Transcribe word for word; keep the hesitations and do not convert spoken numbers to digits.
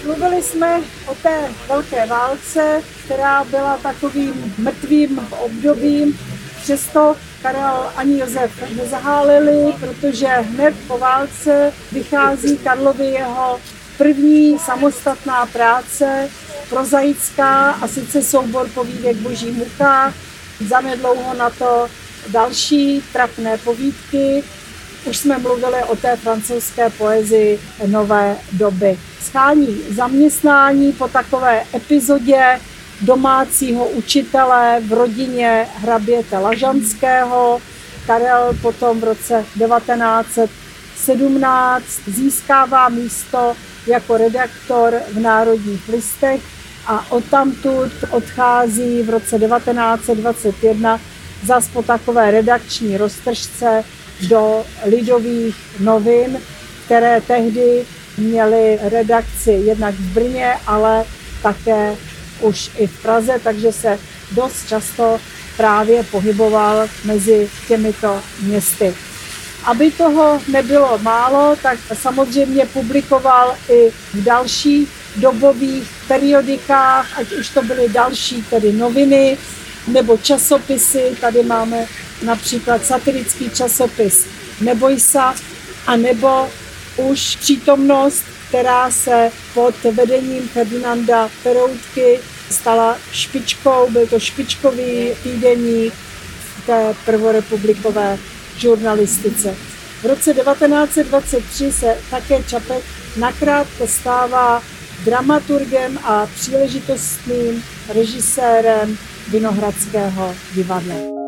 Mluvili jsme o té velké válce, která byla takovým mrtvým obdobím. Přesto Karel ani Josef nezaháleli, protože hned po válce vychází Karlovi jeho první samostatná práce, prozaická, a sice soubor povídek Boží mucha. Zanedlouho na to další trapné povídky. Už jsme mluvili o té francouzské poezii nové doby. Schání zaměstnání po takové epizodě domácího učitele v rodině hraběte Lažanského. Karel potom v roce devatenáct set sedmnáct získává místo jako redaktor v Národních listech a odtamtud odchází v roce devatenáct set dvacet jedna zas po takové redakční roztržce do Lidových novin, které tehdy měly redakci jednak v Brně, ale také už i v Praze, takže se dost často právě pohyboval mezi těmito městy. Aby toho nebylo málo, tak samozřejmě publikoval i v dalších dobových periodikách, ať už to byly další tedy noviny nebo časopisy. Tady máme například satirický časopis Neboj sa, a nebo už Přítomnost, která se pod vedením Ferdinanda Peroutky stala špičkou, byl to špičkový týdeník v té prvorepublikové žurnalistice. V roce devatenáct set dvacet tři se také Čapek nakrátko stává dramaturgem a příležitostným režisérem Vinohradského divadla.